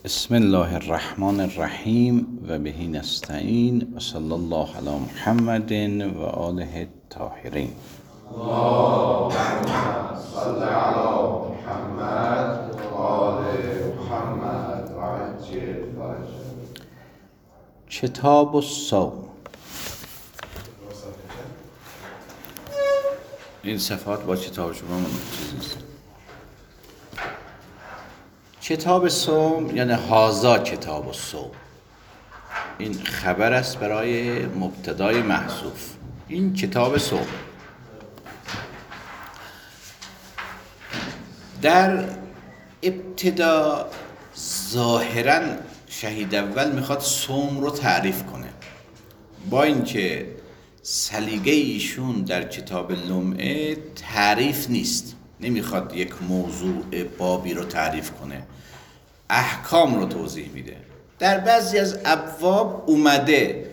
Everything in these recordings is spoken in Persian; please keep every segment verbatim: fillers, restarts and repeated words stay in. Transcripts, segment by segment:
بسم الله الرحمن الرحیم و به نستعین و صلی الله علی محمد و آله الطاهرین. اللهم صل علی محمد و آل محمد و عجل فرجهم. کتاب الصوم. این صفحات با کتاب شما من چیز نیست. کتاب صوم یعنی هازا کتاب الصوم. این خبر است برای مبتدای محذوف. این کتاب صوم. در ابتدا ظاهرا شهید اول میخواد صوم رو تعریف کنه، با اینکه سلیقه ایشون در کتاب لمعه تعریف نیست، نمیخواد یک موضوع بابی رو تعریف کنه، احکام رو توضیح میده. در بعضی از ابواب اومده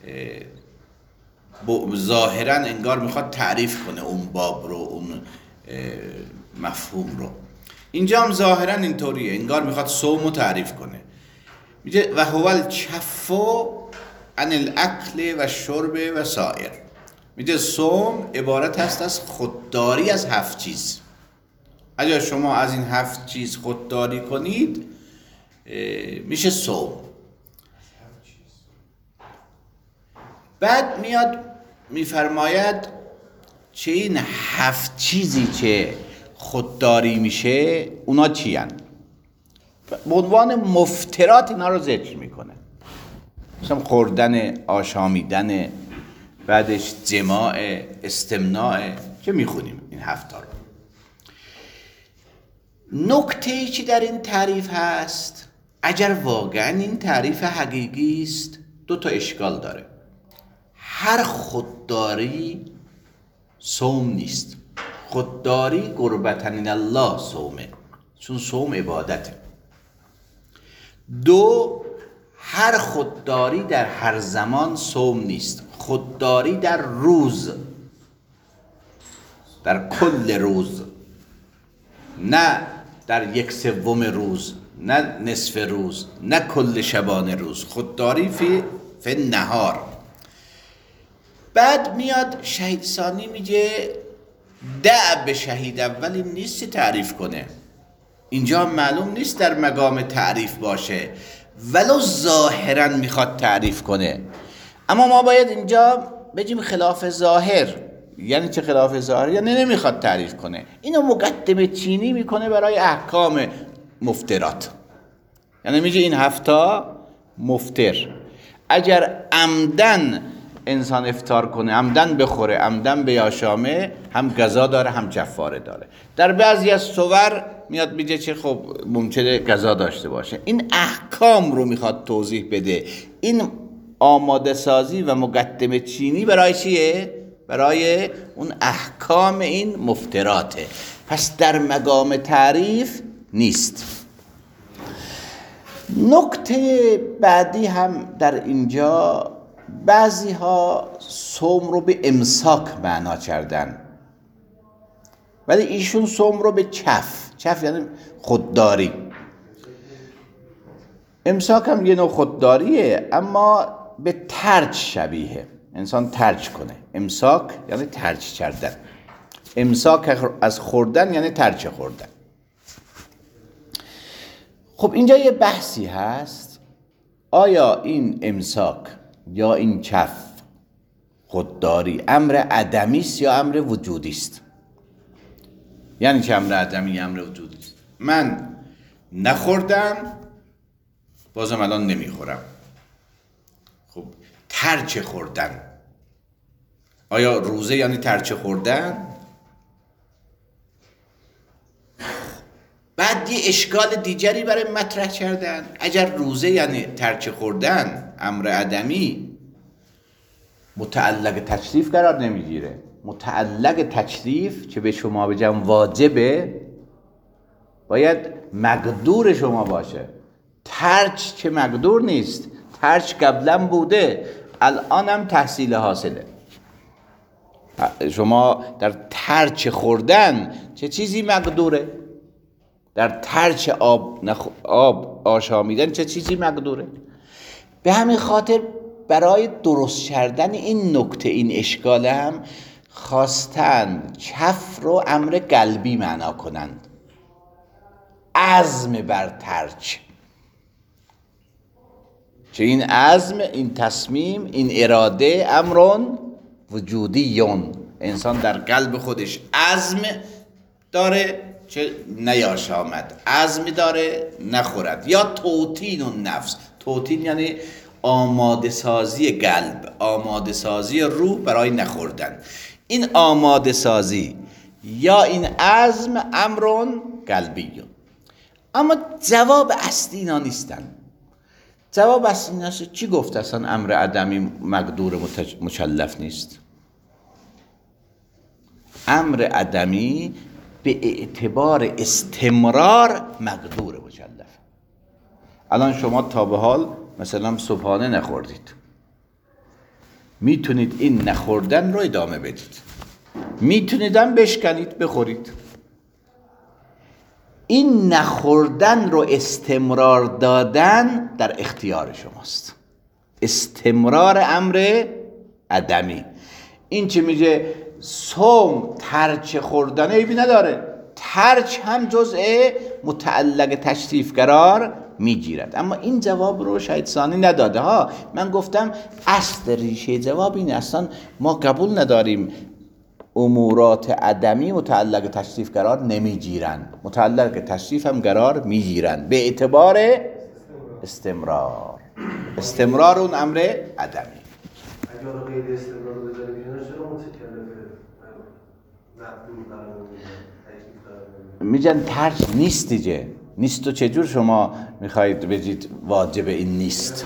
ظاهرا انگار میخواد تعریف کنه اون باب رو، اون مفهوم رو. اینجا هم ظاهرا اینطوریه، انگار میخواد صوم رو تعریف کنه. میگه و هو الکف عن الاکل و شرب و سایر. میگه صوم عبارت هست از خودداری از هفت چیز. اگر شما از این هفت چیز خودداری کنید میشه صوم. بعد میاد میفرماید چه این هفت چیزی که خودداری میشه اونا چی هن؟ به عنوان مفترات اینا رو ذکر میکنه، مثلا خوردن، آشامیدن، بعدش جماع، استمناع که میخونیم این هفتا رو. نکته ای که در این تعریف هست، اگر واقعا این تعریف حقیقی است، دو تا اشکال داره. هر خودداری صوم نیست. خودداری قربتاً الله صومه، چون صوم عبادته. دو، هر خودداری در هر زمان صوم نیست. خودداری در روز، در کل روز، نه در یک سوم روز، نه نصف روز، نه کل شبانه روز. خودداری فی فی نهار. بعد میاد شهید ثانی میگه دع به شهید اولی نیست تعریف کنه. اینجا معلوم نیست در مقام تعریف باشه، ولو ظاهرا میخواد تعریف کنه. اما ما باید اینجا بگیم خلاف ظاهر. یعنی چه خلاف ظاهر؟ یعنی نمیخواد تعریف کنه. اینو مقدمه چینی میکنه برای احکام مفترات. یعنی میگه این هفتا مفتر. اگر عمدن انسان افطار کنه، عمدن بخوره، عمدن بیاشامه، هم قضا داره هم کفاره داره. در بعضی از صور میاد میگه چه خب ممکنه قضا داشته باشه. این احکام رو میخواد توضیح بده. این آماده سازی و مقدمه چینی برای چیه؟ برای اون احکام این مفتراته. پس در مقام تعریف نیست. نکته بعدی هم در اینجا، بعضی ها صوم رو به امساک معنا کردن، ولی ایشون صوم رو به کف. کف یعنی خودداری. امساک هم یه نوع خودداریه، اما به ترک شبیه. انسان ترک کنه. امساک یعنی ترک کردن. امساک از خوردن یعنی ترک خوردن. خب اینجا یه بحثی هست، آیا این امساک یا این کف خودداری امر عدمی است یا امر وجودی است؟ یعنی چه امر عدمی امر وجودی است؟ من نخوردم، بازم الان نمیخورم. خب ترک خوردن، آیا روزه یعنی ترک خوردن؟ بعد یه اشکال دیگری برای مطرح کردن. اگر روزه یعنی ترک خوردن، امر عدمی، متعلق تکلیف قرار نمیگیره. متعلق تکلیف که به شما بگم واجبه، باید مقدور شما باشه. ترک که مقدور نیست. ترک قبلا بوده، الان هم تحصیل حاصله. شما در ترک خوردن چه چیزی مقدوره؟ در ترچ آب, نخ... آب آشامیدن چه چیزی مقدوره؟ به همین خاطر برای درست کردن این نکته، این اشکال هم خواستن کف رو امر قلبی معنا کنند، عزم بر ترک. چه این عزم، این تصمیم، این اراده امرون وجودیون، انسان در قلب خودش عزم داره چه نیاشامد، عزم داره نخورد. یا توطین النفس، توطین یعنی آماده سازی قلب، آماده سازی روح برای نخوردن. این آماده سازی یا این عزم امرون قلبیون. اما جواب اصلی اینا نیستن. جواب اصلی نیست. چی گفت اصلا امر عدمی مقدور مکلف نیست؟ امر عدمی به اعتبار استمرار مقدور مکلف. الان شما تا به حال مثلا صبحانه نخوردید، میتونید این نخوردن رو ادامه بدید، میتونید هم بشکنید بخورید. این نخوردن رو استمرار دادن در اختیار شماست. استمرار امر عدمی. این چه میگه صوم ترچ خوردن عیبی نداره، ترچ هم جزء متعلق تشریف قرار میگیرد. اما این جواب رو شاید ثانی نداده ها. من گفتم اصل ریشه جواب این اصلا ما قبول نداریم امورات عدمی متعلق تشریف قرار نمیگیرن، متعلق تشریف هم قرار میگیرن به اعتبار استمرار. استمرار اون امر عدمی. اگر غیر استمرار بذاریم چرا متکلفه مقدور قرار نمیدن؟ میگن ترک نیست دیگه. نیست و چجور شما میخواید بگید واجب این نیست؟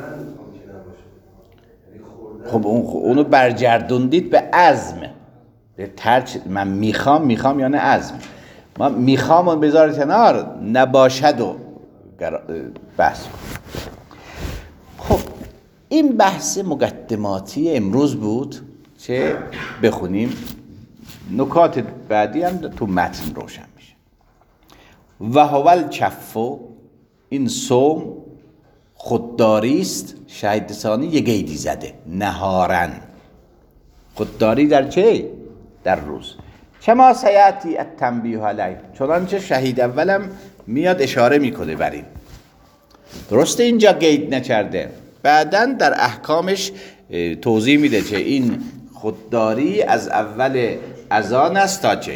خب اون اونو برگردوندید به عزم، به ترک. من میخوام میخوام یعنی عزم. ما میخوام اون بذار کنار، نباشد و بحث. خب این بحث مقدماتی امروز بود چه بخونیم. نکات بعدی هم تو متن روشن میشه. و هو الکف، این صوم خودداری است. شهید ثانی یه قیدی زده، نهارن. خودداری در چه؟ در روز. کما سیاتی التنبیه علیه، چنانچه شهید اولم میاد اشاره میکنه بر این. درسته اینجا قید نکرده، بعداً در احکامش توضیح میده که این خودداری از اول اذان است تا چه.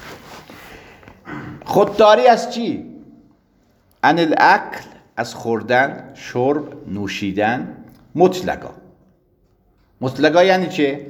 خودداری از چی؟ عن الاکل، از خوردن، شرب، نوشیدن، مطلقا. مطلقا یعنی چه؟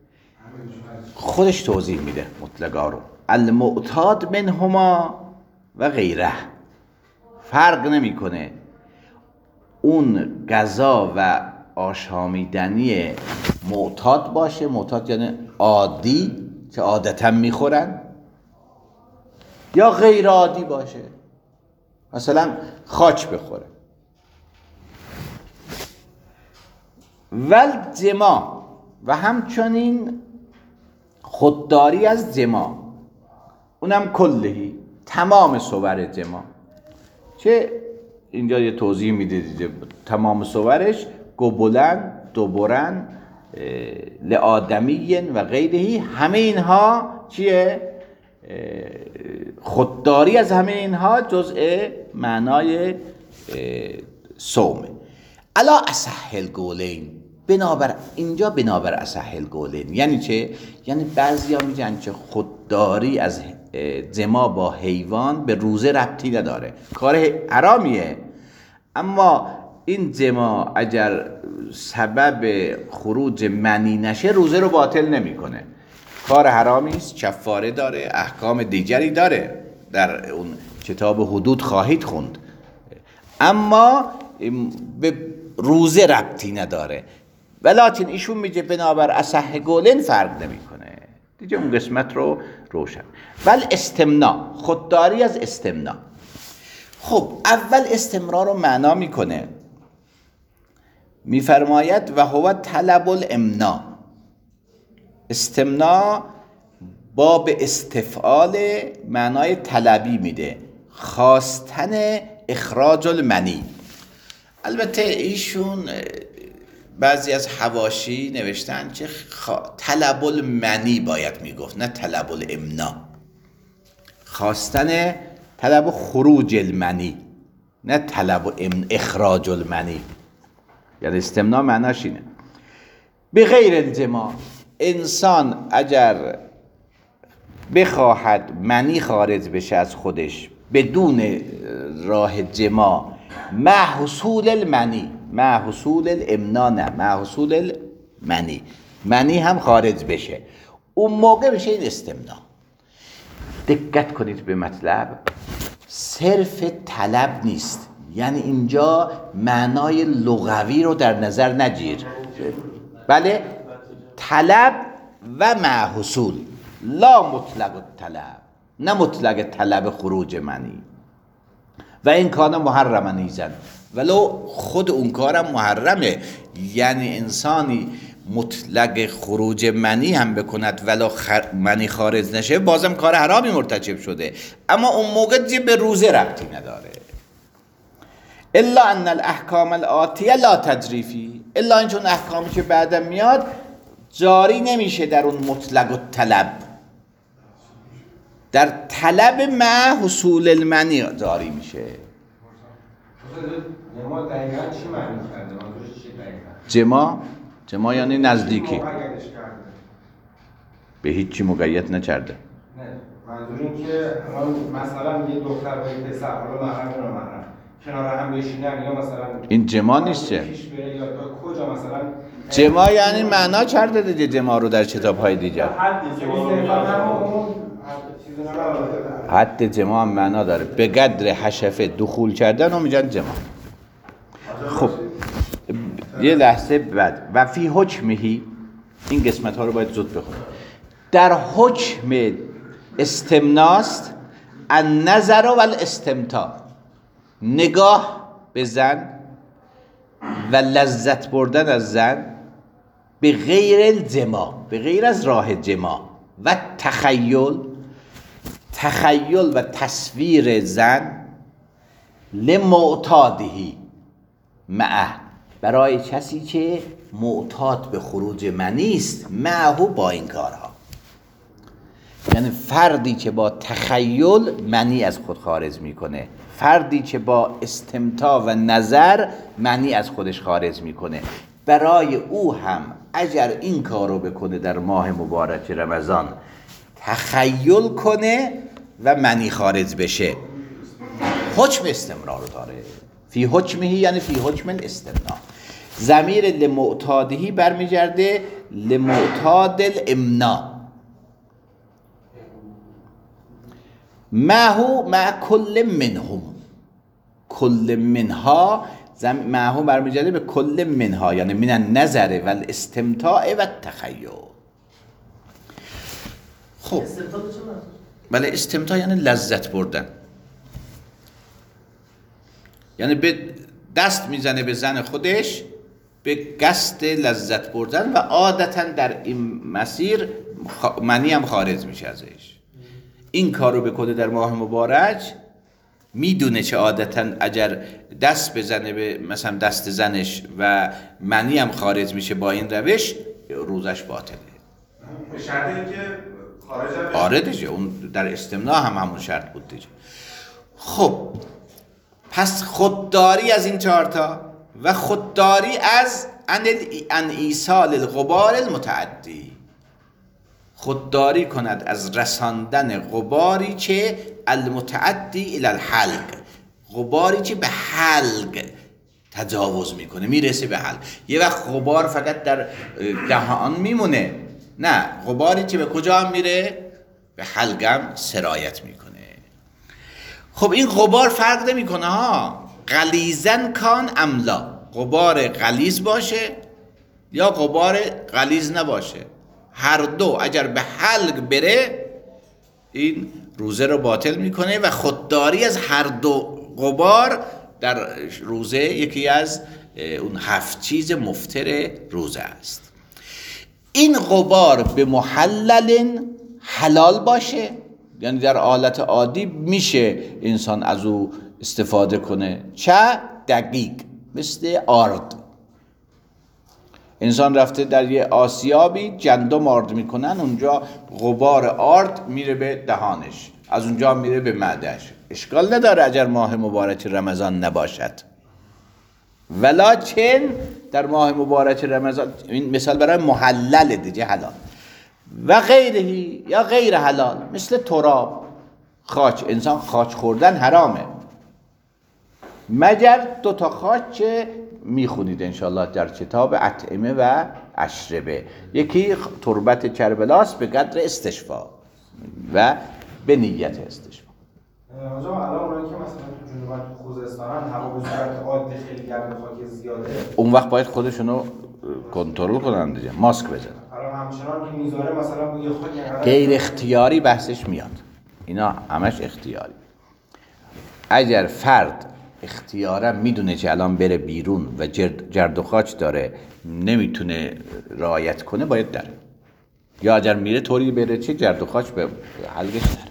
خودش توضیح میده مطلقا رو. المعتاد منهما و غیره، فرق نمیکنه اون غذا و آشامیدنی معتاد باشه. معتاد یعنی عادی که عادتا میخورن، یا غیر عادی باشه، مثلا خاک بخوره. ول جما، و همچنین خودداری از جما، اونم کلهی، تمام صور جما. چه اینجا یه توضیح میده دیگه. تمام صورش گبلن، دوبرن، لآدمی و غیرهی، همه اینها چیه؟ خودداری از همه اینها جزء معنای صومه. الا اصح القولین، بنابر اینجا بنابر اصح القولین یعنی چه؟ یعنی بعضیا میگن که خودداری از جما با حیوان به روزه ربطی نداره، کار حرامیه، اما این جما اگر سبب خروج منی نشه روزه رو باطل نمیکنه. کار حرامی است، کفاره داره، احکام دیگری داره، در اون کتاب حدود خواهید خوند، اما به روزه ربطی نداره. ولکن ایشون میگه بنابر اصح قولین فرق نمیکنه دیگه. اون قسمت رو روشن. ول استمنا، خودداری از استمنا. خب اول استمرار رو معنا میکنه، میفرماید و هو طلب الامنا. استمنا باب استفعال معنای طلبی میده. خواستن اخراج المنی. البته ایشون بعضی از حواشی نوشتن که خوا... طلب المنی باید میگفت، نه طلب الامنا. خواستن طلب خروج المنی، نه طلب امن اخراج المنی. یعنی استمنا معناش اینه. به غیر الجماع، انسان اگر بخواهد منی خارج بشه از خودش بدون راه جماع، مع حصول المنی، مع حصول الامنا، نه مع حصول المنی، منی هم خارج بشه، اون موقع بشه این استمنا. دقت کنید به مطلب، صرف طلب نیست، یعنی اینجا معنای لغوی رو در نظر نگیر. بله، طلب و مع حصول، لا مطلق الطلب، نه مطلق طلب خروج منی. و این کان محرم نیزن، ولو خود اون کارم محرمه. یعنی انسانی مطلق خروج منی هم بکند ولو خر... منی خارج نشه، بازم کار حرامی مرتکب شده، اما اون موقع دیگه به روزه ربطی نداره. الا ان الاحکام الاتیه لا تجریفی، الا این چون احکامی که بعدم میاد جاری نمیشه در اون مطلق الطلب، در طلب مع حصول المنی جاری میشه. جماع دقیقا چی معنی کرده؟ منظورش چی دقیقا؟ جماع جماع یعنی نزدیکی، به هیچی مقید نکرده. نه منظور این که مثلا یه دختر با یه پسر، حالا محرم یا نامحرم، کنار هم بشینن یا مثلا این جماع نیست چه؟ پیش بره یا تا کجا مثلا جماع یعنی معنا کرده دیگه جماع رو در کتاب‌های دیگر. حد جماع هم معنا داره، به قدر حشفه دخول کردن رو میگن جماع. خب یه لحظه بعد، و فی حکمهی، این قسمت ها رو باید زود بخونیم. در حکم استمناست النظر و الاستمتاع، نگاه به زن و لذت بردن از زن به غیر الجماع، به غیر از راه جماع، و تخیل، تخیل و تصویر زن لمعتادهی معه، برای کسی که معتاد به خروج منی است، معه با این کارها. یعنی فردی که با تخیل منی از خود خارج میکنه، فردی که با استمتاع و نظر منی از خودش خارج میکنه، برای او هم اگر این کارو بکنه در ماه مبارک رمضان، تخیل کنه و منی خارج بشه، حکم استمرار داره. فی حکمهی یعنی فی حکم الاستمناع. ضمیر لمعتادهی برمیگرده لمعتاد الامنا، معهو مع کل منهم، کل منها، معهو برمیگرده به کل منها، یعنی من النظر و الاستمتاع و التخیل. خب بله، استمتاع یعنی لذت بردن، یعنی به دست میزنه به زن خودش به قصد لذت بردن، و عادتا در این مسیر منی هم خارج میشه ازش. این کار رو بکنه در ماه مبارک، میدونه چه عادتا اگر دست بزنه به مثلا دست زنش و منی هم خارج میشه با این روش، روزش باطله. به شرط اینکه خارج هم بشه. آره دیگه، اون در استمناع هم همون شرط بود دیگه. خب پس خودداری از این چهارتا و خودداری از ان ایصال الغبار المتعدی، خودداری کند از رساندن غباری که المتعدی الی الحلق، غباری که به حلق تجاوز میکنه، میرسه به حلق. یه وقت غبار فقط در دهان میمونه، نه، غباری که به کجا هم میره؟ به حلقم سرایت میکنه. خب این غبار فرق نمیکنه ها، غلیظن کان املا، غبار غلیظ باشه یا غبار غلیظ نباشه، هر دو اگر به حلق بره این روزه رو باطل میکنه، و خودداری از هر دو غبار در روزه یکی از اون هفت چیز مفطر روزه است. این غبار به محلل حلال باشه یعنی در حالت عادی میشه انسان از او استفاده کنه. چه دقیق مثل آرد، انسان رفته در یه آسیابی گندم آرد میکنن، اونجا غبار آرد میره به دهانش، از اونجا میره به معدهش. اشکال نداره اگر ماه مبارک رمضان نباشد، ولیکن در ماه مبارک رمضان، این مثال برای محلل دیگه، حلال و غیره یا غیر حلال مثل تراب، خاک. انسان خاک خوردن حرامه مگر دو تا خاک که میخونید انشالله در کتاب اطعمه و اشربه. یکی تربت کربلاست به قدر استشفا و به نیت استشفا. آجا الان اونایی که مثلا تو جنوب تو خوزستانن هوا به صورت عادی خیلی گرم خاک زیاده، اون وقت باید خودشونو کنترل کنن دیگه، ماسک بزنن. الان همچنان که میذاره مثلا یه خاک غیر اختیاری بحثش میاد، اینا همش اختیاری. اگر فرد اختیارا میدونه که الان بره بیرون و جرد, جرد و خاک داره نمیتونه رعایت کنه باید داره، یا اگر میره طوری بره چه جرد و خاک به حلقش داره.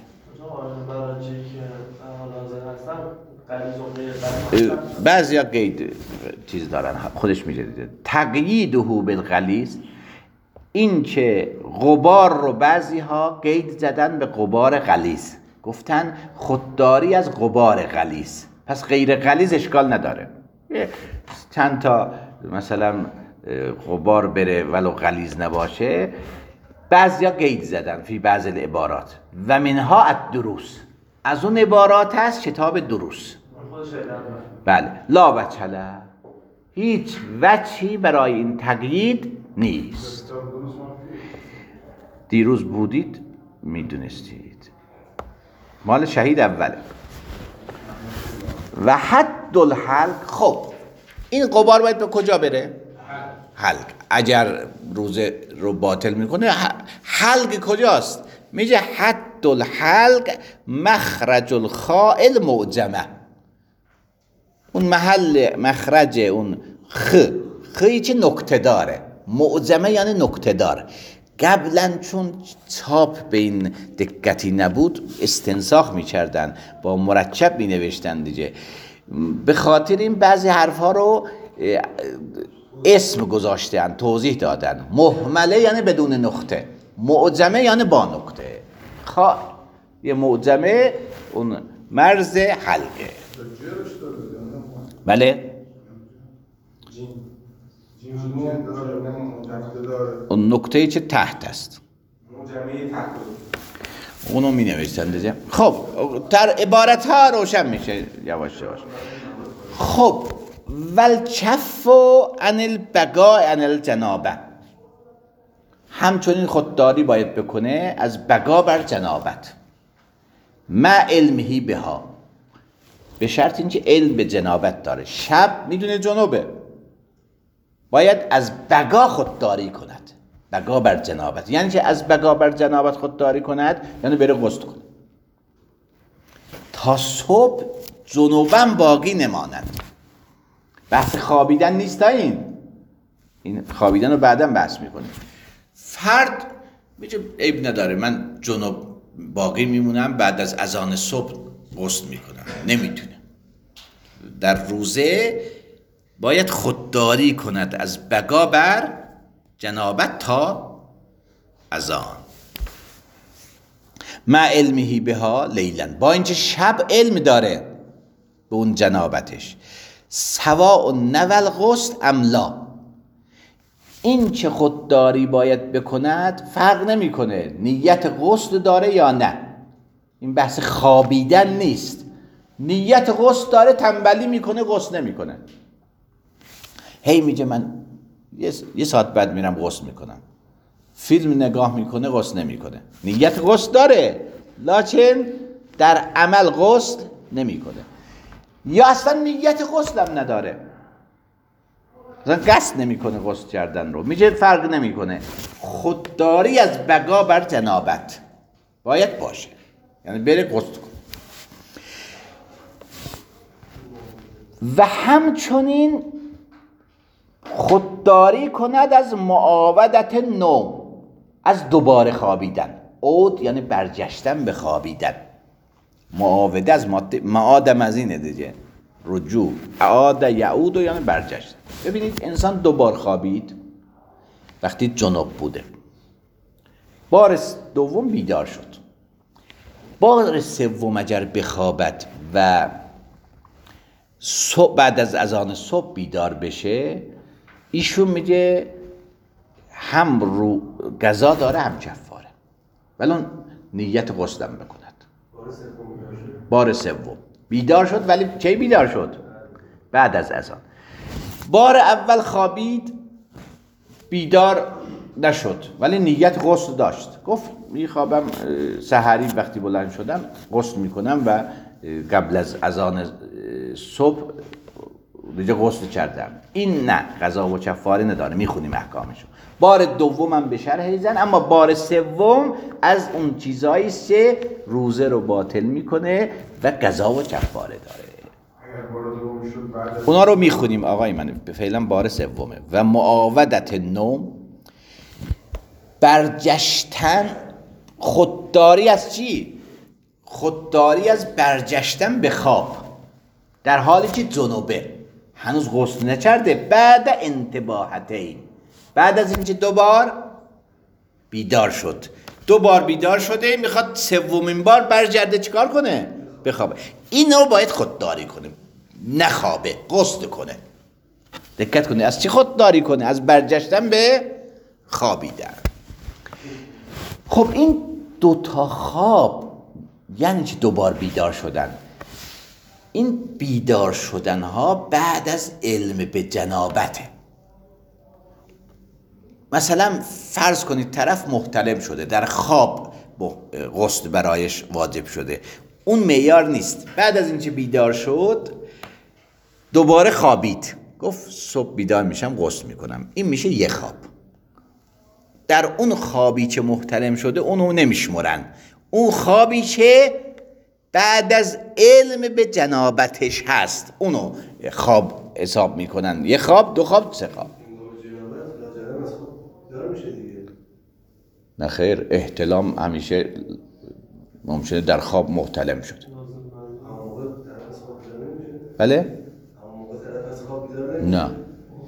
بعضی ها قید چیز دارن خودش میگه دیده تقییده بالغلیظ، این که غبار رو بعضی ها قید زدن به غبار غلیظ، گفتن خودداری از غبار غلیظ، پس غیر غلیظ اشکال نداره، چند تا مثلا غبار بره ولو غلیظ نباشه. بعضیا قید زدن فی بعض العبارات و منها الدروس، از اون عبارات هست کتاب دروس. بله لا وجه له، هیچ وجهی برای این تقیید نیست. دیروز بودید میدونستید، مال شهید اوله. و حد الحلق، خب این غبار باید به کجا بره؟ حلق. اگر روزه رو باطل میکنه حلق کجاست؟ میگه حد الحلق مخرج الخائل معجمه، اون محل مخرج اون خ خی چه نکته داره، معجمه یعنی نکته دار. قبلا چون چاپ به این دقتی نبود استنساخ میکردن، با مرکب مینوشتن دیگه، به خاطر این بعضی حرفها رو اسم گذاشتن، توضیح دادن. مهمله یعنی بدون نقطه، معجمه یعنی با نقطه. خا یه معجمه اون مرز حلقه. بله اون نقطه‌ای که تحت است اونو می نوشتن دیگه. خب در عبارت ها روشن میشه یواش یواش. خب والکف عن البقاء عن الجنابه، همچنین خودداری باید بکنه از بقا بر جنابت، مع علمه بها، به شرط اینکه علم به جنابت داره. شب میدونه جنوبه، باید از بقا خودداری کند، بقا بر جنابت، یعنی که از بقا بر جنابت خودداری کند یعنی بره غسل کنه تا صبح جنوبم باقی نماند. بحث خوابیدن نیست تا این این خوابیدن رو بعداً بحث میکنه. فرد میگه عیب نداره من جنوب باقی میمونم، بعد از اذان صبح غسل میکنم، نمیتونه. در روزه باید خودداری کند از بقا بر جنابت تا اذان، مع علمه بها لیلا، با اینکه شب علم داره به اون جنابتش. سواء نول غسل ام لا، این که خودداری باید بکند فرق نمیکنه نیت غسل داره یا نه. این بحث خوابیدن نیست، نیت غسل داره تنبلی میکنه غسل نمیکنه، هی میگه من یه ساعت بعد میرم غسل میکنم، فیلم نگاه میکنه غسل نمیکنه. نیت غسل داره لکن در عمل غسل نمیکنه، یا اصلا نیت غسل هم نداره، اصلا قصد نمیکنه غسل کردن رو. میگه فرق نمیکنه، خودداری از بقا بر جنابت باید باشه، یعنی بره غسل کنه. و همچنین خودداری کند از معاودت نوم، از دوباره خوابیدن. عود یعنی برگشتن به خوابیدن. معاوده از ماده معادم از اینه دیگه، رجوع، عاد یعود یعنی برگشت. ببینید انسان دوبار خوابید وقتی جنوب بوده، بار دوم بیدار شد، بار سوم اگر بخوابد و صبح بعد از اذان صبح بیدار بشه، ایشون میگه هم رو قضا داره هم کفاره، ولی نیت غسلم بکند. بار سوم بیدار شد، ولی کی بیدار شد؟ بعد از اذان. بار اول خوابید بیدار نشد ولی نیت غسل داشت، گفت میخوابم سحری وقتی بلند شدم غسل میکنم و قبل از اذان صبح دیگه غسل کردم. این نه، قضا و کفاره نداره، میخونیم احکامشو. بار دومم به شرح زن، اما بار سوم از اون چیزایی است که روزه رو باطل میکنه و قضا و کفاره داره. اونا رو میخونیم آقای من، فعلا بار سومه. و معاودت نوم، برگشتن، خودداری از چی؟ خودداری از برگشتن به خواب در حالی که جنوبه، هنوز غسل نکرده، بعد انتباهتین، بعد از اینکه دوبار بیدار شد، دوبار بیدار شده، میخواد سومین بار برگرده چیکار کنه؟ بخوابه. اینو باید خودداری کنه، نخوابه، غسل کنه. دقت کنه از چی خودداری کنه؟ از برگشتن به خوابیدن. خب این دوتا خواب یعنی چه؟ دوبار بیدار شدن. این بیدار شدن ها بعد از علم به جنابته. مثلا فرض کنید طرف محتلم شده، در خواب غسل برایش واجب شده، اون معیار نیست. بعد از اینکه بیدار شد دوباره خوابید، گفت صبح بیدار میشم غسل میکنم، این میشه یه خواب. در اون خوابی که محتلم شده اونو نمیشمرن، اون خوابی که بعد از علم به جنابتش هست اونو خواب حساب میکنن. یه خواب، دو خواب، سه خواب. نه خیر، احتلام همیشه ممکنه در خواب محتلم شد. بله؟ نه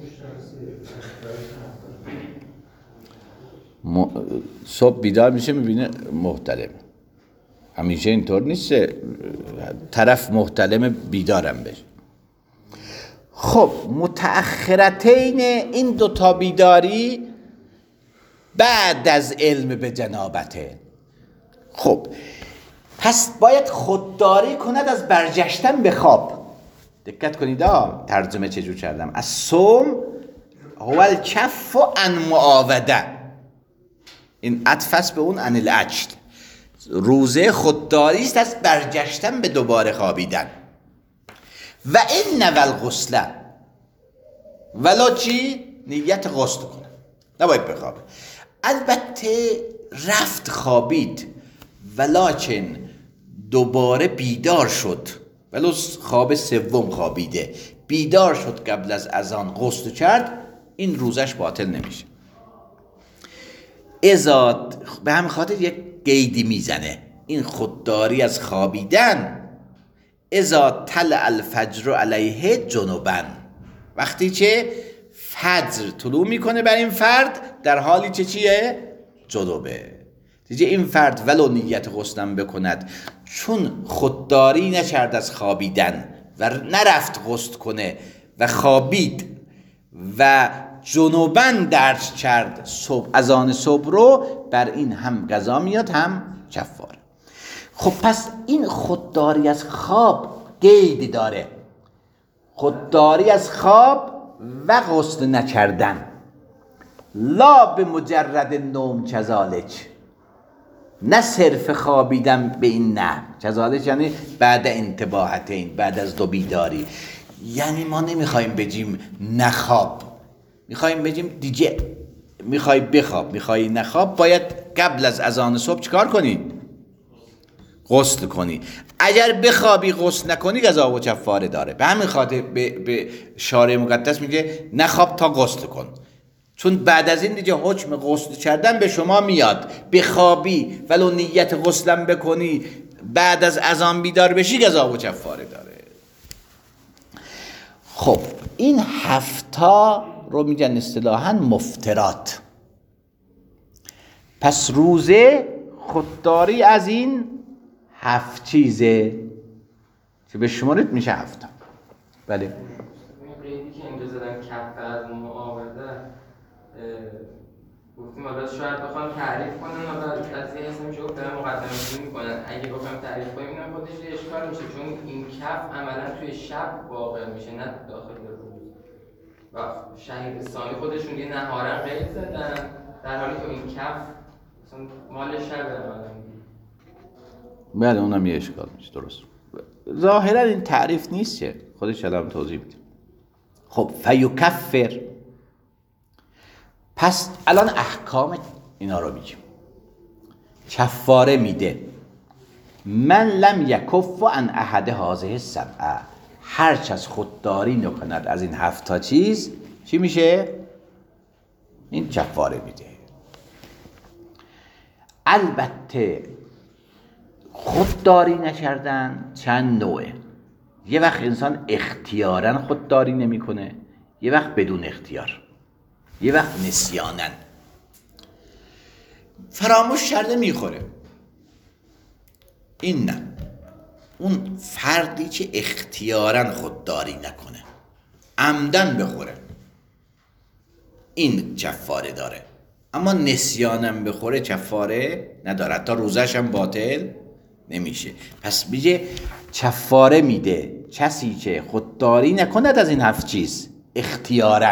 م... صبح بیدار میشه میبینه محتلم، همیشه اینطور نیست طرف محتلم بیدارم بشه. خب متأخرتین این دوتا بیداری بعد از علم به جنابته. خب پس باید خودداری کند از برگشتن به خواب. دقت کنید ها ترجمه چجور کردم. از صوم هو الکف عن معاوده، این عطف به اون عن الاجل. روزه خودداری است از برگشتن به دوباره خوابیدن. و این نول غسله، ولا چی؟ نیت غسل کنه، نباید بخوابه. البته رفت خوابید ولکن دوباره بیدار شد، ولو خواب سوم خوابیده، بیدار شد قبل از اذان غسل کرد، این روزش باطل نمیشه. ازاد به همین خاطر یک قیدی میزنه، این خودداری از خوابیدن. ازاد طلع الفجر علیه جنوبن، وقتی که فجر طلوع میکنه بر این فرد در حالی که چیه؟ جنوبه. دیگه این فرد ولو نیت غسلم بکند، چون خودداری نکرد از خوابیدن و نرفت غسل کنه و خوابید و جنوبن درج کرد صبح اذان صبح رو، بر این هم قضا میاد هم کفاره. خب پس این خودداری از خواب قید داره، خودداری از خواب و غسل نکردن. لا به مجرد نوم کذالک، نه صرف خوابیدن به این نه. کذالک یعنی بعد انتباهتین، بعد از دو بیداری. یعنی ما نمیخوایم بگیم نخواب، میخوایم بگیم دیگه میخوای بخواب میخوای نخواب، باید قبل از اذان صبح چیکار کنی؟ غسل کنی. اگر بخوابی غسل نکنی قضا و کفاره داره. به همین خاطر به, به شارع مقدس میگه نخواب تا غسل کن، چون بعد از این دیگه حکم غسل کردن به شما میاد، بخوابی ولو نیت غسلم بکنی بعد از اذان بیدار بشی قضا و کفاره داره. خب این هفتا رو میگن اصطلاحاً مفطرات. پس روزه خودداری از این هفت چیزه که به شمارت میشه هفتا. بله این قیدی که اینجا زدن کف از معاوضه گفتیم حالا شاید بخوام تعریف کنن، حالا از یه اسم میشه گفتن مقدمه میکنن، اگه بخوام تعریف کنیم اینم خودش اشکال میشه، چون این کف عملا توی شب واقع میشه نه داخل روز. و شهید ثانی خودشون یه نهارن قید زدن در حالی که این کف مثلا مال شب عملا. بله اونم یه اشکال میشه. درست ظاهرا این تعریف نیست که خودش الان توضیح میده. خب فیکفر، پس الان احکام اینا رو میگیم. کفاره میده من لم یکف عن احد هذه السبعه، هرچ از خودداری نکند از این هفت تا چیز چی میشه؟ این کفاره میده. البته خودداری نکردن چند نوعه. یه وقت انسان اختیاراً خودداری نمیکنه، یه وقت بدون اختیار، یه وقت نسیاناً. فراموش کرده میخوره، این نه. اون فردی که اختیاراً خودداری نکنه عمدن بخوره این کفاره داره، اما نسیانم بخوره کفاره نداره، تا روزش هم باطل نمیشه. پس میگه کفاره میده کسی که خودداری نکند از این هفت چیز اختیاراً.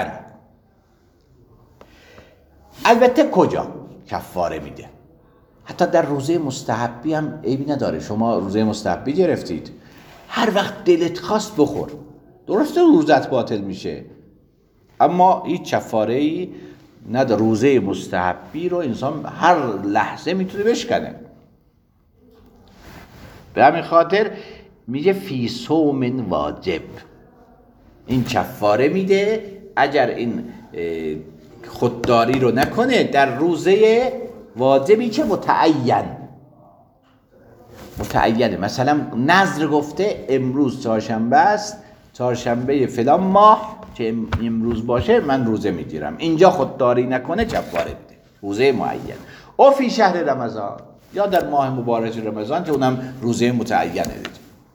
البته کجا کفاره میده؟ حتی در روزه مستحبی هم عیبی نداره. شما روزه مستحبی گرفتید، هر وقت دلت خواست بخور، درسته روزت باطل میشه اما هیچ کفاره‌ای نداره. روزه مستحبی رو انسان هر لحظه میتونه بشکنه. به همین خاطر میگه فی صوم واجب، این کفاره میده اگر این خودداری رو نکنه در روزه واجبی که متعین متعینه. مثلا نذر گفته امروز چهارشنبه است، چهارشنبه فلان ماه که امروز باشه من روزه میگیرم، اینجا خودداری نکنه کفاره میده، روزه معین. او فی شهر رمضان، یا در ماه مبارک رمضان که اونم روزه متعینه دیگه.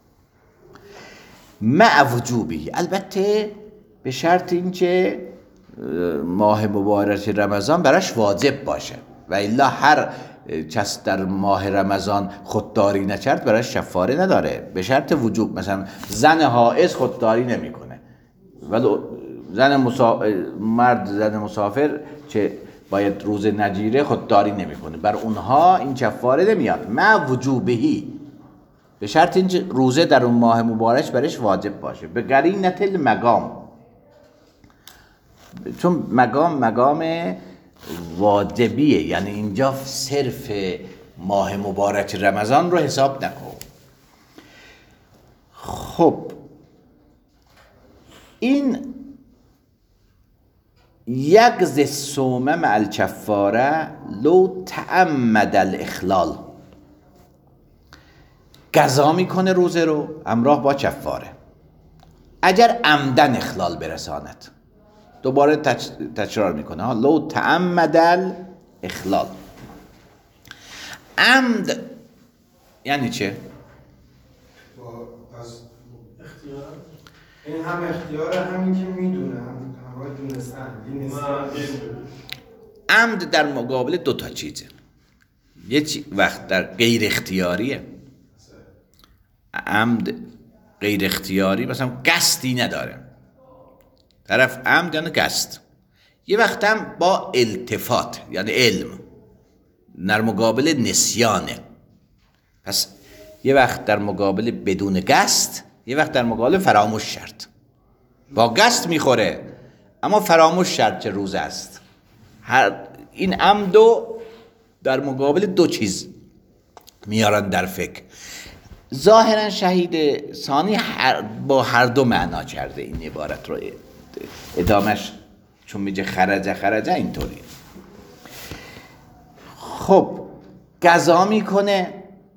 مع وجوبی، البته به شرط این که ماه مبارک رمضان براش واجب باشه، و الا هر کس در ماه رمضان خودداری نکرد براش کفاره نداره، به شرط وجوب. مثلا زن حائض خودداری نمیکنه، ولی زن مسا... مرد زن مسافر که باید روزه نگیره خودداری نمیکنه، بر اونها این کفاره نمیاد. مع وجوبهی، به شرط این روزه در اون ماه مبارک برش واجب باشه. به قرینة المقام، چون مقام مقام واجبیه، یعنی اینجا صرف ماه مبارک رمضان رو حساب نکن. خب این یقضی الصوم مع الکفاره لو تعمد الاخلال، قضا میکنه روزه رو همراه با کفاره اگر عمدن اخلال برساند. دوباره تکرار میکنه ها، لو تعمد الاخلال. عمد یعنی چه؟ از اختیار، این هم اختیاره همین که میدونه، هم همراه دونستن. عمد در مقابل دو تا چیزه، یه وقت در غیر اختیاریه. عمد غیر اختیاری مثلا قصدی نداره طرف، عمد یعنی قصد. یه وقت هم با التفات یعنی علم، در مقابل نسیانه. پس یه وقت در مقابل بدون قصد، یه وقت در مقابل فراموش شرط. با قصد میخوره اما فراموش شرط چه روز است. هر این عمدو در مقابل دو چیز میارن در فکر. ظاهرا شهید ثانی هر با هر دو معنا کرده این عبارت رو ادامش، چون میگه خرجه خرجه اینطوری. خب قضا میکنه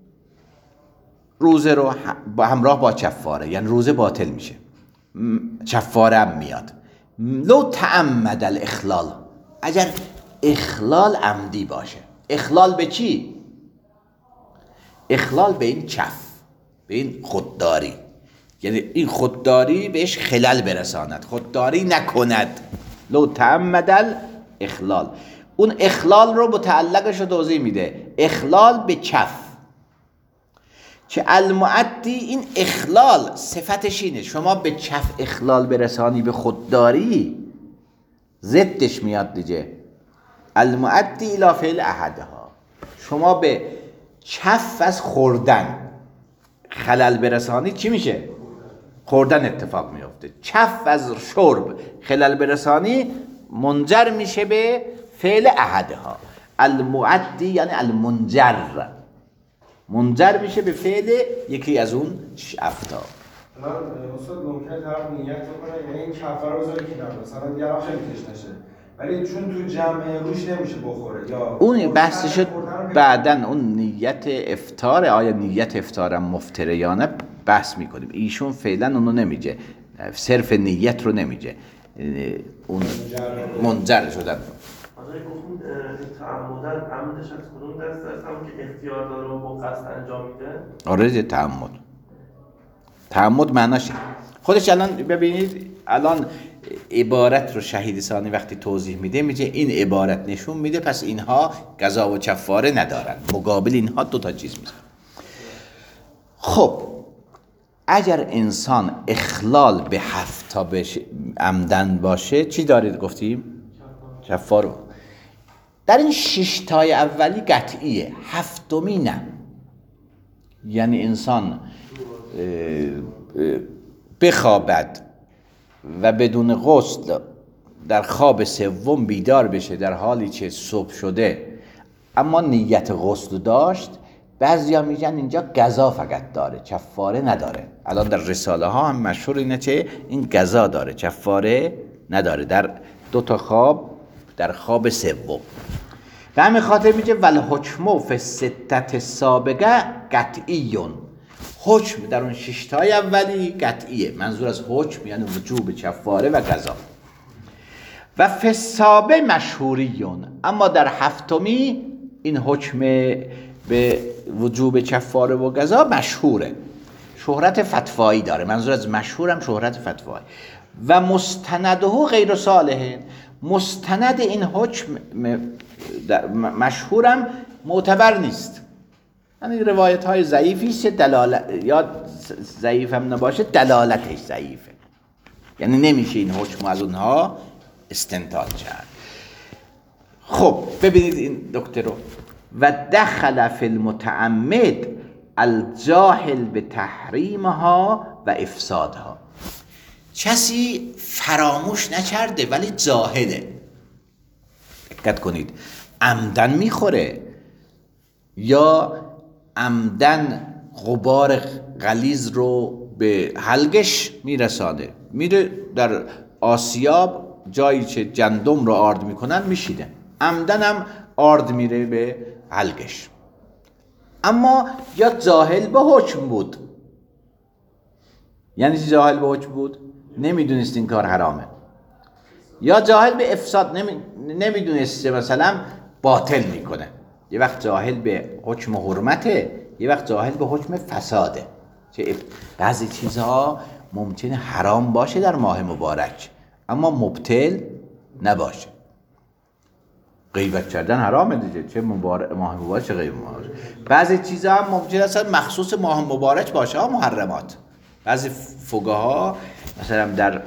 روزه رو با همراه با کفاره، یعنی روزه باطل میشه، کفاره هم میاد. لو تعمد الاخلال، اگر اخلال عمدی باشه. اخلال به چی؟ اخلال به این کف، به این خودداری، یعنی این خودداری بهش خلل برساند، خودداری نکند. لو تعمد الاخلال، اون اخلال رو متعلقش رو توضیح میده، اخلال به کف. که المعدی، این اخلال صفتش اینه، شما به کف اخلال برسانی به خودداری، ضدش میاد دیگه. المعدی الی فعل احدها، شما به کف از خوردن خلل برسانی چی میشه؟ خوردن اتفاق میفته. کف از شرب خلل برسانی منجر میشه به فعل احدها. المعدی یعنی المنجر، منجر میشه به فعل یکی از اون افتا. من استاد ممکنه طرف نیت بکنه یعنی این کفاره رو بذاره کنار، مثلا دیگه الان خیلی تشنشه، ولی چون تو جمع روش نمیشه بخوره، یا اون بحثش بعدن اون نیت افطار، آیا نیت افطارم مفطره یا نه بحث میکنیم. ایشون فعلا اونو نمیگه، صرف نیت رو نمیگه، اون منجر شدن. آقای گفتون تعمدن، عمدش از کدوم دست هستم که اختیار داره و با قصد انجام میده؟ آره تعمد، تعمد معناش خودش. الان ببینید، الان عبارت رو شهید ثانی وقتی توضیح میده میگه این عبارت نشون میده پس اینها قضا و کفاره ندارن، مقابل اینها دو تا چیز میزن. خب اگر انسان اخلال به هفتا بشه عمدن باشه چی دارید گفتیم؟ کفاره. در این شش تای اولی قطعیه، هفتمی نه. یعنی انسان بخوابد و بدون غسل در خواب سوم بیدار بشه در حالی که صبح شده اما نیت غسل داشت، بعضیا میگن اینجا قضا فقط داره، کفاره نداره. الان در رساله ها هم مشهور اینه که این قضا داره، کفاره نداره در دو تا خواب، در خواب سوم. به همین خاطر میگه ول حکم فی الستة سابقه قطعیون، حکم در اون شش تای اولی قطعیه. منظور از حکم یعنی وجوب کفاره و قضا. و فی السابع مشهوریون، اما در هفتمی این حکم به وجوب کفاره و قضا مشهوره، شهرت فتوایی داره. منظور از مشهورم شهرت فتوایی. و مستنده غیر صالح، مستند این حکم مشهورم معتبر نیست، یعنی روایت های ضعیفی است، دلالت یا ضعیف هم نباشه دلالتش ضعیفه، یعنی نمیشه این حکم از اونها استنتاج کرد. خب ببینید این دکتر رو، و دخل فی المتعمد الجاهل به تحریمها و افسادها، کسی فراموش نکرده ولی جاهله. دقت کنید، عمدن میخوره یا عمدن غبار غلیظ رو به حلقش میرسانه، میره در آسیاب جایی که جندم رو آرد میکنن میشیده، عمدن هم آرد میره به حلقش. اما یا جاهل به حکم بود، یعنی چی جاهل به حکم بود؟ نمیدونست این کار حرامه، یا جاهل به افساد، نمی... نمیدونست مثلا باطل میکنه. یه وقت جاهل به حکم حرمته، یه وقت جاهل به حکم فساده. چه بعضی چیزها ممکنه حرام باشه در ماه مبارک اما مبتل نباشه. غیبت کردن حرامه دیگه، چه مبارک ماه مبارک چه غیب مبارک. بعضی چیزها هم ممکنه اصلا مخصوص ماه مبارک باشه ها، محرمات. بعضی فقها مثلا در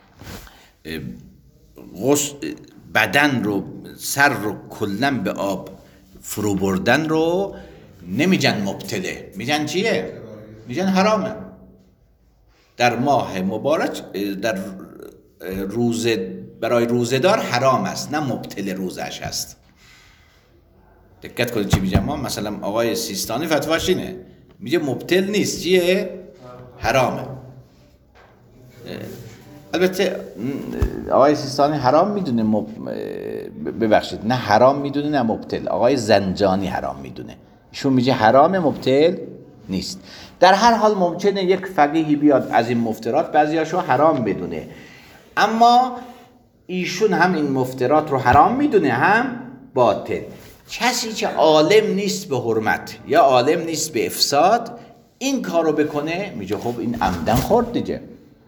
غسل بدن رو، سر رو کلا به آب فرو بردن رو نمیگن مبتله، میگن چیه؟ میگن حرامه. در ماه مبارک در روزه برای روزه‌دار حرام است، نه مبتل روزش است. دقت کنید چی میگم ما. مثلا آقای سیستانی فتواش اینه، میگه مبتل نیست، چیه؟ حرامه. البته آقای سیستانی حرام میدونه مب... ببخشید نه حرام میدونه نه مبتل. آقای زنجانی حرام میدونه، ایشون میگه حرام مبتل نیست. در هر حال ممکنه یک فقیهی بیاد از این مفترات بعضیاشو حرام بدونه، اما ایشون هم این مفترات رو حرام میدونه هم باطل. کسی که عالم نیست به حرمت یا عالم نیست به افساد این کارو بکنه میگه خب این عمدن خورد دیگه،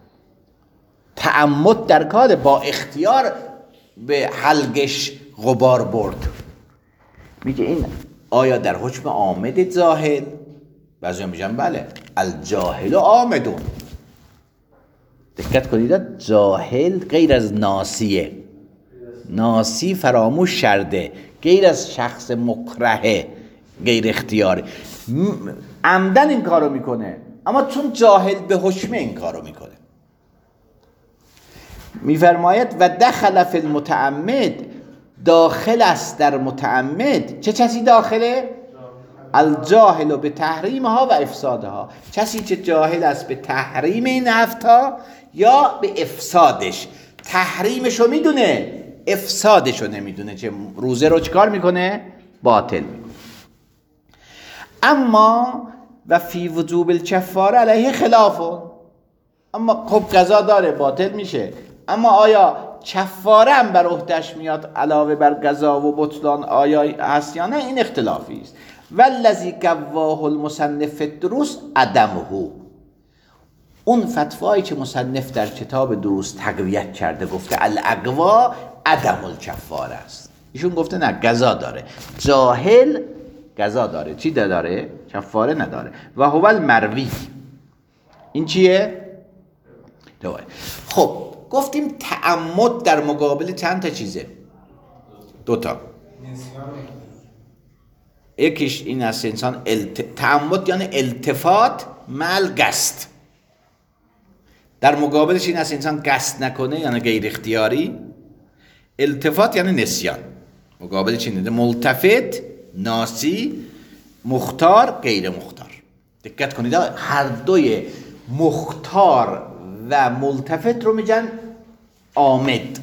تعمد در کار، با اختیار به حلقش غبار برد. میگه این آیا در حکم عامد جاهل؟ بعضی میگن بله، الجاهل عامدون. دقت کنید، جاهل غیر از ناسیه، ناسی فراموش شرده، غیر از شخص مکرهه، غیر اختیاری، عمدن این کارو میکنه، اما چون جاهل به حکم این کارو میکنه. میفرماید و دخل فی المتعمد، داخل است در متعمد. چه کسی داخله؟ الجاهل به تحریمها و افسادها، کسی که جاهل است به تحریم این هفتا یا به افسادش. تحریمشو میدونه، افسادشو نمیدونه، که روزه رو چکار میکنه؟ باطل میکنه. اما و فی وجوب الکفاره علیه خلافه، اما خب قضا داره باطل میشه، اما آیا کفاره هم بر عهده‌اش میاد علاوه بر قضا و بطلان آیا هست یا نه؟ این اختلافی است. والذی قواه المصنف الدروس عدمه، اون فتوایی که مصنف در کتاب دروس تقویت کرده گفته الاقوا عدم الکفاره است، ایشون گفته نه قضا داره. جاهل قضا داره، چی داره؟ کفاره نداره. و هو المروی، این چیه؟ دواره. خب گفتیم تعمد در مقابل چند تا چیزه؟ دوتا. یکیش این است انسان الت... تعمد یعنی التفات مع قصد، در مقابلش این است انسان قصد نکنه یعنی غیر اختیاری. التفات یعنی نسیان، مقابلش اینه ملتفت ناسی، مختار غیر مختار. دقت کنید هر دوی مختار و ملتفت رو میگن عامد.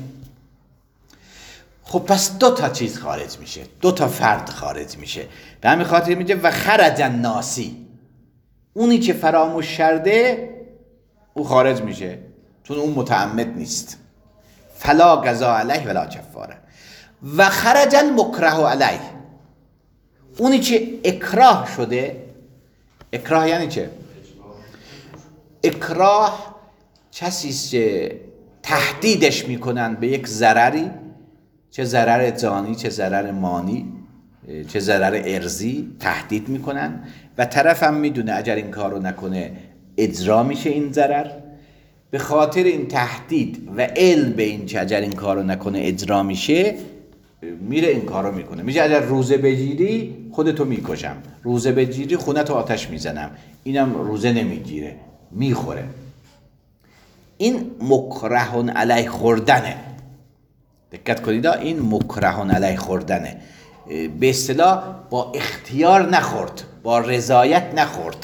خب پس دو تا چیز خارج میشه، دو تا فرد خارج میشه. به همین خاطر میگه و خرج الناسی، اونی که فراموش کرده او خارج میشه، چون اون متعمد نیست. فلا قضا علیه ولا کفاره. و خرج المکره علیه، اونی که اکراه شده. اکراه یعنی چه؟ اکراه کسیست که تهدیدش میکنن به یک ضرری، چه ضرر جانی، چه ضرر مانی، چه ضرر ارضی، تهدید میکنن و طرف هم میدونه اگر این کارو نکنه اجرا میشه این ضرر. به خاطر این تهدید و علم به این که اگر این کارو نکنه اجرا میشه میره این کارو میکنه. میگه اگر روزه بگیری خودتو میکشم، روزه بگیری خونتو آتش میزنم. اینم روزه نمیگیره، میخوره. این مکرهون علیه خوردنه. دقت کنید این مکرهون علیه خوردنه، به اصطلاح با اختیار نخورد، با رضایت نخورد.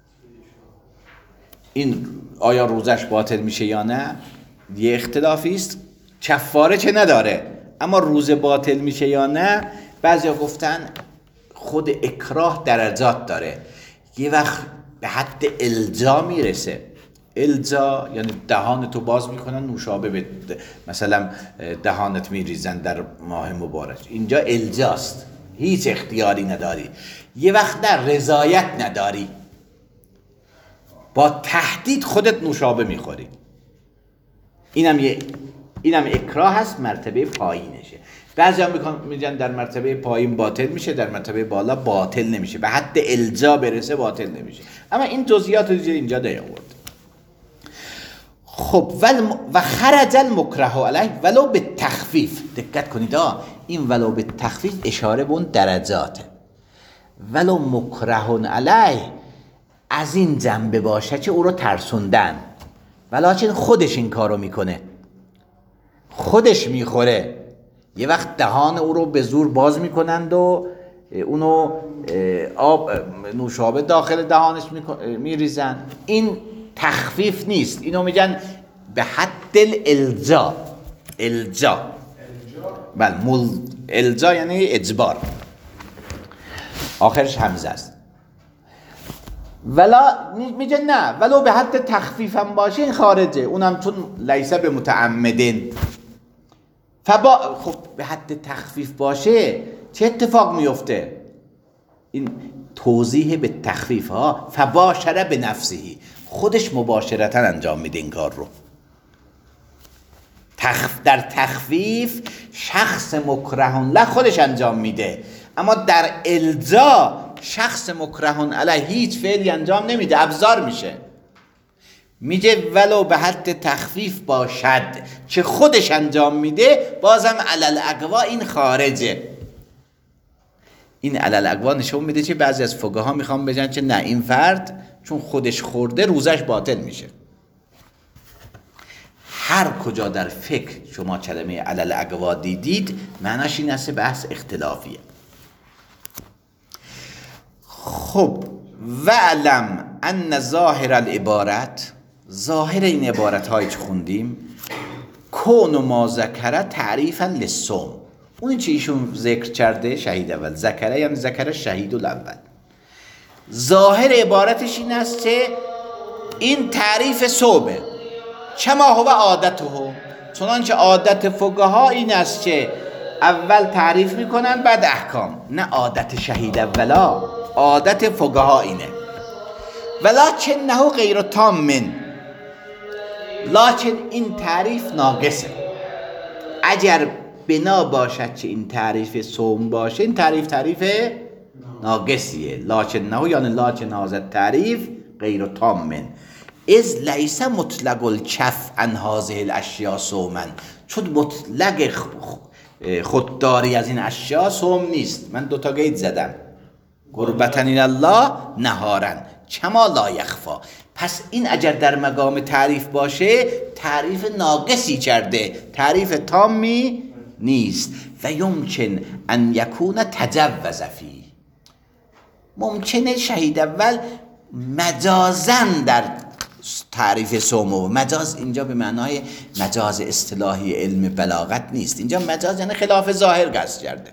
این آیا روزش باطل میشه یا نه یه اختلافی است. کفاره چه نداره، اما روزه باطل میشه یا نه بعضیا گفتن خود اکراه درجات داره. یه وقت به حد الجا میرسه. الجا یعنی دهانتو باز میکنن نوشابه به مثلا دهانت میریزن در ماه مبارک، اینجا الجاست، هیچ اختیاری نداری. یه وقت در رضایت نداری، با تهدید خودت نوشابه میخوری. اینم یه اینم اکراه هست، مرتبه پایینشه. بعضی هم میگن در مرتبه پایین باطل میشه، در مرتبه بالا باطل نمیشه، به حد الجا برسه باطل نمیشه. اما این جزئیات رو اینجا نیاورد. خب و خرج المکره علیه ولو به تخفیف. دقت کنید این ولو به تخفیف اشاره به اون درجاته. ولو مکره علیه از این جنبه باشه که او رو ترسوندن، ولیکن خودش این کارو میکنه، خودش میخوره. یه وقت دهان او رو به زور باز میکنند و اونو آب نوشابه داخل دهانش میریزن. این تخفیف نیست، اینو میگن به حد الالجا. الجا بله، مل... الجا یعنی اجبار، آخرش همزه است. ولا میگه نه ولو به حد تخفیف هم باشه این خارجه، اونم چون لیسه به متعمدین. فبا خب به حد تخفیف باشه چه اتفاق میفته؟ این توضیح به تخفیف ها. فباشره به نفسهی، خودش مباشرتا انجام میده این کار رو. تخف در تخفیف شخص مکرهون له خودش انجام میده، اما در الجا شخص مکرهون علیه هیچ فعلی انجام نمیده، ابزار میشه. میگه ولو به حد تخفیف باشد که خودش انجام میده، بازم علل اقوا این خارجه. این علل اقوا نشون میده که بعضی از فقها میخوام بگن که نه، این فرد چون خودش خورده روزش باطل میشه. هر کجا در فقه شما کلمه علل اقوا دیدید معناش این است بحث اختلافیه. خب وعلم ان ظاهر العبارت، ظاهر این عبارت هایی که خوندیم، کون و ما ذکره تعریفا للصوم، اون چی ایشون ذکر کرده شهید اول، ذکره یعنی ذکره شهید الاول. ظاهر عبارتش این است که این تعریف صومه، چما هو عادته، چنانچه عادت فقها این است که اول تعریف میکنن بعد احکام. نه عادت شهید اولا، عادت فقها اینه. ولکنه غیر تام من، لکن این تعریف ناقصه. اگر بنا باشد که این تعریف صوم باشه، این تعریف تعریف ناقصیه. لکنه یعنی لکن هذا تعریف غیر تام من از لیس مطلق الکف عن هذه الاشیاء صوما، چون مطلق خودداری از این اشیاء صوم نیست. من دوتا گید زدم، قربتن الله نهارن کما لا یخفا. پس این اگر در مقام تعریف باشه تعریف ناقصی کرده، تعریف تامی نیست. و یمکن ان یکون تجوز فی، ممکنه شهید اول مجازن در تعریف صوم، و مجاز اینجا به معنای مجاز اصطلاحی علم بلاغت نیست. اینجا مجاز یعنی خلاف ظاهر قصد کرده،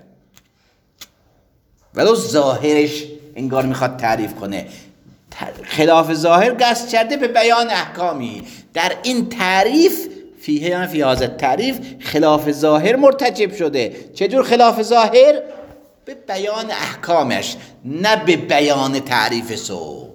ولو ظاهرش انگار میخواد تعریف کنه، خلاف ظاهر قصد کرده به بیان احکامی. در این تعریف فیه یعنی فی هذا تعریف خلاف ظاهر مرتکب شده. چجور خلاف ظاهر؟ به بیان احکامش، نه به بیان تعریف صوم.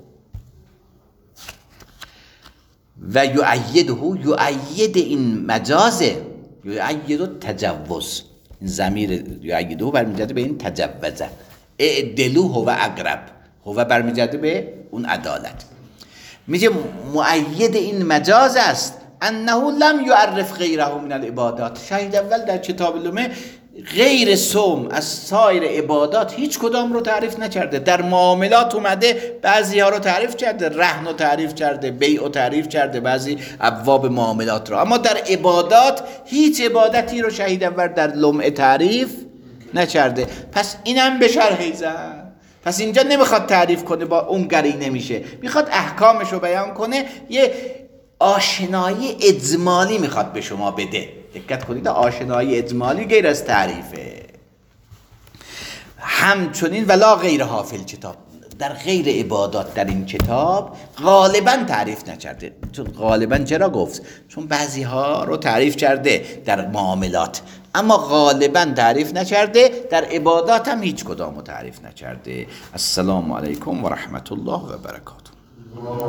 و یؤیده، یؤید این مجازه، یؤید تجوز، این ضمیر یؤیده برمیگرده به این تجوزه. اعدلو هو اقرب، هو برمیگرده به اون عدالت. میگه مؤید این مجاز است انه لم یعرف غیره من العبادات. شهید اول در کتاب لومه غیر صوم از سایر عبادات هیچ کدام رو تعریف نکرده. در معاملات اومده بعضی ها رو تعریف کرده، رهن رو تعریف کرده، بیع رو تعریف کرده، بعضی ابواب معاملات رو، اما در عبادات هیچ عبادتی رو شهید اول در لمعه تعریف نکرده. پس اینم به شرحی زد. پس اینجا نمیخواد تعریف کنه، با اون قرینه میشه، میخواد احکامش رو بیان کنه، یه آشنایی اجمالی میخواد به شما بده. دقت کنید، آشنایی اجمالی غیر از تعریفه. همچنین ولا غیر حافل کتاب، در غیر عبادات در این کتاب غالبا تعریف نکرده. چون غالبا چرا گفت؟ چون بعضی ها رو تعریف کرده در معاملات، اما غالبا تعریف نکرده. در عبادات هم هیچ کدام رو تعریف نکرده. السلام علیکم و رحمت الله و برکاته.